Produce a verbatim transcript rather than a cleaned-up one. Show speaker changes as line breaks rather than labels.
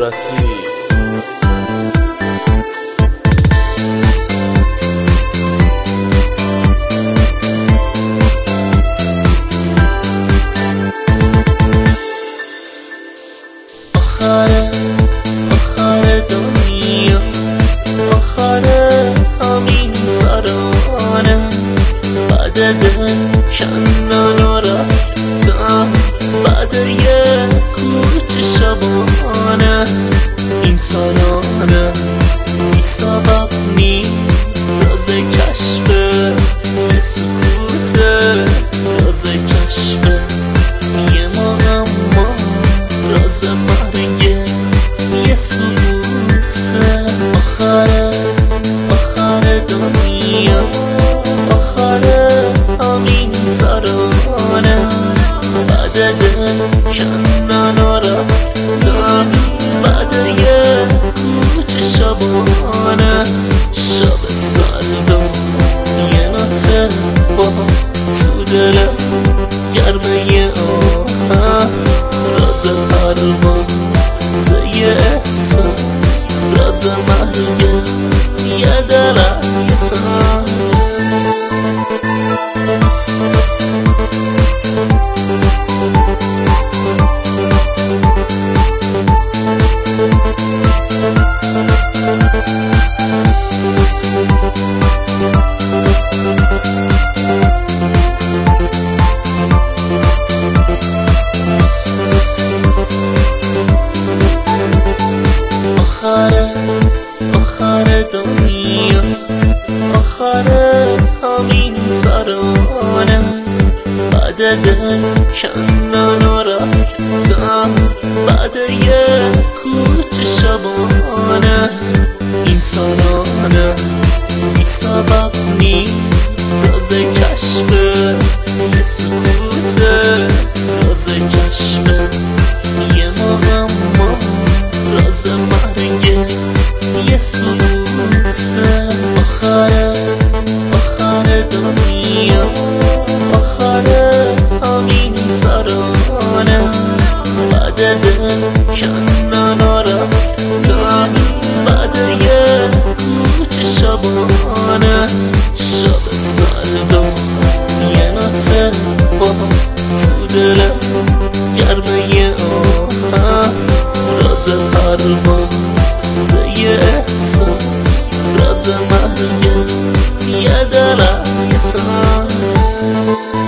قدرتی.
آخر آخر دنیا، آخر همین ترانه، بعد دل کندن و رفتن، بعد یه کوچه شبانه، این ترانه بی سبب نیست، راز کشفه یه سکوته، راز کشفه یه معما، راز مرگ یه سکوته. آخر آخر دنیا، آخر همین ترانه، بعد دل کندن و رفتن، بعد یه کوچه شبانه، شب سردم یه نوت با تو دلم گرمه آهن، راز پرواز یه احساس، راز مرگ یه درختان. آخر آخر دنیا، آخر همین ترانه، بعد دل کندن و رفتن، بعد یه کوچه شبانه، این ترانه بی سبب نیست، راز کشفه یه سکوته، راز کشفه یه معما، راز مرگ یه سکوته. آخر آخر دنیا، آخر همین ترانه، بعد دل کندن و رفتن، بعد یه کوچه شبانه، شب سردم یه نوت با تو دلم گرمه آهن، راز پرواز یه احساس، راز مرگ یه درختان.